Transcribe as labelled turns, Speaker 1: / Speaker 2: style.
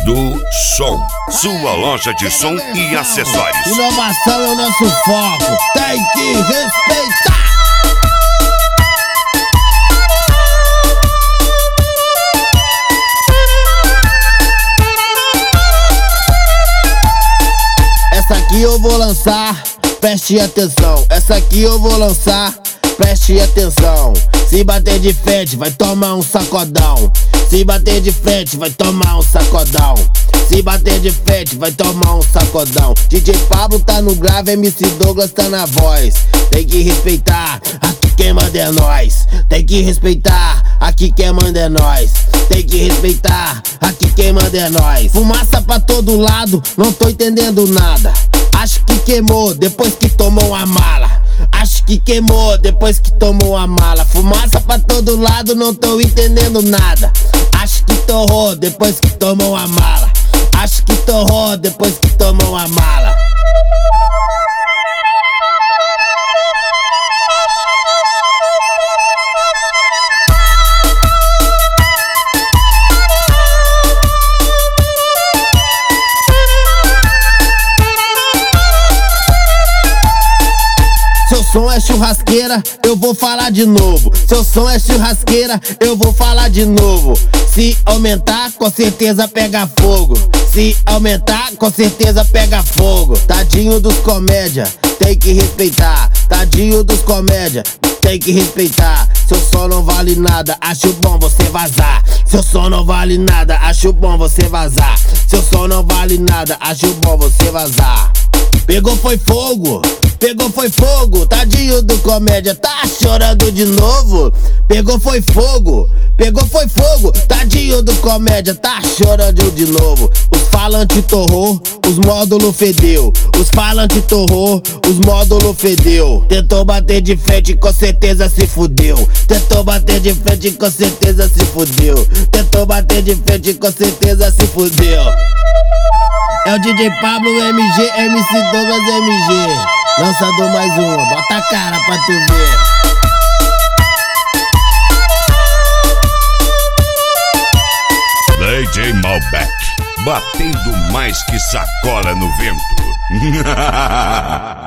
Speaker 1: do Som, sua loja de som e acessórios.
Speaker 2: Inovação é o nosso foco, tem que respeitar. Essa aqui eu vou lançar, preste atenção. Essa aqui eu vou lançar, preste atenção. Se bater de frente, vai tomar um sacodão. Se bater de frente, vai tomar um sacodão. Se bater de frente, vai tomar um sacodão. DJ Pablo tá no grave, MC Douglas tá na voz. Tem que respeitar, aqui quem manda é nós. Tem que respeitar, aqui quem manda é nós. Tem que respeitar, aqui quem manda é nós. Fumaça pra todo lado, não tô entendendo nada. Acho que queimou depois que tomou a mala. Acho que queimou depois que tomou a mala. Fumaça pra todo lado, não tô entendendo nada. Acho que torrou depois que tomou a mala. Acho que torrou depois que tomou a mala. Seu som é churrasqueira, eu vou falar de novo. Seu som é churrasqueira, eu vou falar de novo. Se aumentar, com certeza pega fogo. Se aumentar, com certeza pega fogo. Tadinho dos comédia, tem que respeitar. Tadinho dos comédia, tem que respeitar. Seu som não vale nada, acho bom você vazar. Seu som não vale nada, acho bom você vazar. Seu som não vale nada, acho bom você vazar. Pegou foi fogo, pegou foi fogo. Tadinho do comédia, tá chorando de novo. Pegou foi fogo, pegou foi fogo. Tadinho do comédia, tá chorando de novo. Os falantes torrou, os módulos fedeu. Os falantes torrou, os módulos fedeu. Tentou bater de frente, com certeza se fudeu. Tentou bater de frente, com certeza se fudeu. Tentou bater de frente, com certeza se fudeu. É o DJ Pablo, MG, MC Douglas, MG. Lançador mais uma, bota a cara pra tu ver.
Speaker 1: DJ Malbec, batendo mais que sacola no vento.